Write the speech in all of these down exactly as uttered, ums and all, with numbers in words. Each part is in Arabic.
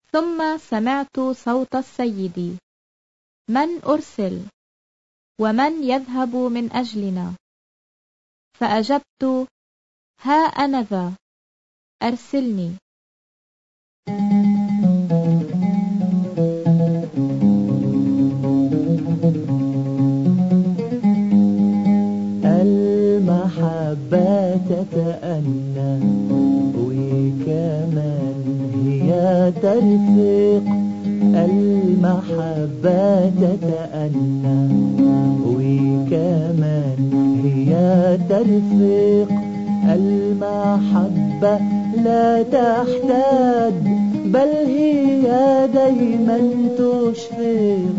ثم سمعت صوت السيد: من أرسل؟ ومن يذهب من أجلنا؟ فأجبت: ها أنا ذا، أرسلني. المحبة تتأنى وكمان هي ترفق، المحبة تتأنى وكمان هي ترفق، المحبة لا تحتاج بل هي دايما تشفق،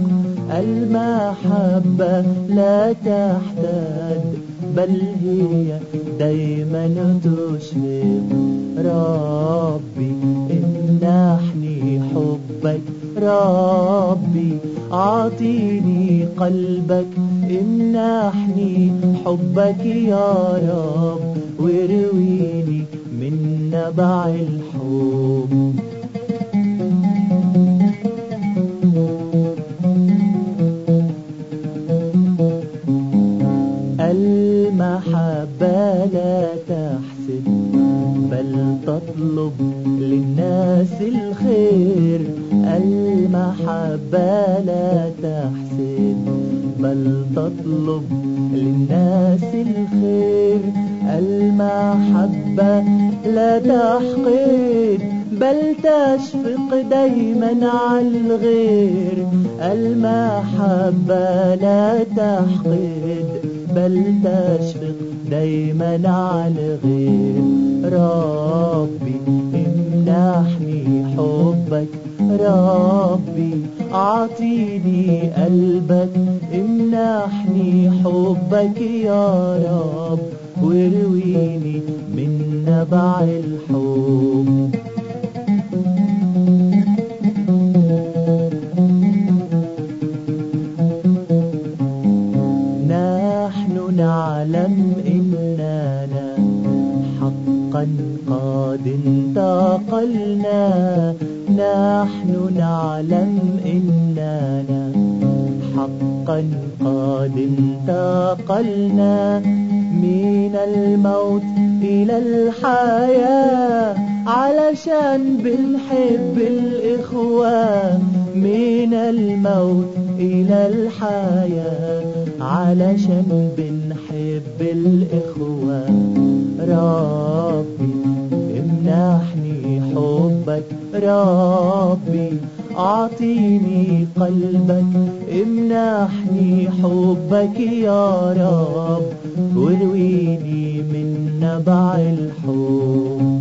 المحبة لا تحتاج بل هي دايما تشفق. ربي امنحني حبك، ربي اعطيني قلبك، امنحني حبك يا رب وارويني من نبع الحب. المحبة لا تحسد بل تطلب للناس الخير، المحبة لا تحسد بل تطلب للناس الخير، المحبة لا تحقد بل تشفق دايما على الغير، المحبة لا تحقد بل تشفق دايما على الغير. ربي امنحني حبك، ربي اعطيني قلبك، امنحني حبك يا رب وارويني من نبع الحب. نحن نعلم إننا حقا قد انتقلنا، نحن نعلم إننا حقا قد انتقلنا من الموت إلى الحياة، علشان بنحب الإخوة، من الموت إلى الحياة علشان بنحب الإخوة. ربي امنحني حبك، ربي اعطيني قلبك، امنحني حبك يا رب وارويني من نبع الحب.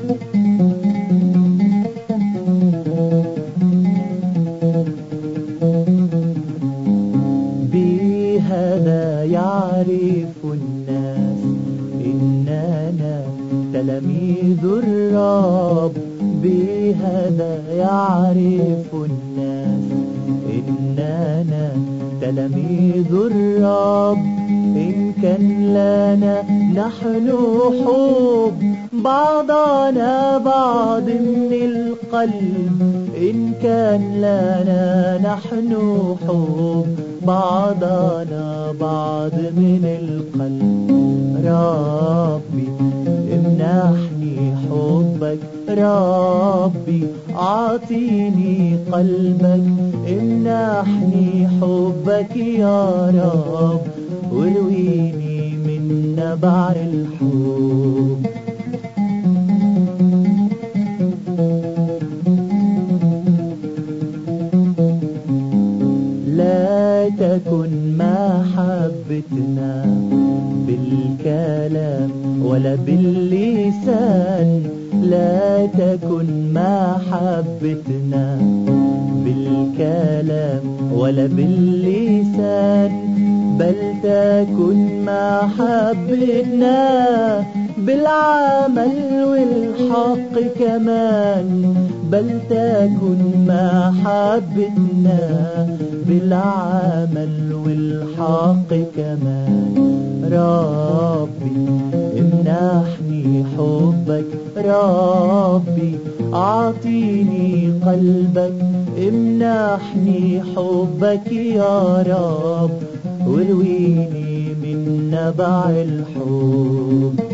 بهذا يعرف الناس إننا تلاميذ الرب، بهذا يعرف الناس إننا تلاميذ الرب، إن كان لنا نحن حب بعضنا بعض من القلب، إن كان لنا نحن حب بعضنا بعض من القلب. ربي امنحني حبك، ربي اعطيني قلبك، امنحني حبك يا رب وارويني من نبع الحب. لا تكن محبتنا بالكلام ولا باللسان، لا تكن محبتنا بالكلام ولا باللسان، بل تكن محبتنا بالعمل والحق كمان، بل تكن محبتنا بالعمل والحق كمان. ربي امنحني حبك، ربي اعطيني قلبك امنحني حبك يا رب، وارويني من نبع الحب.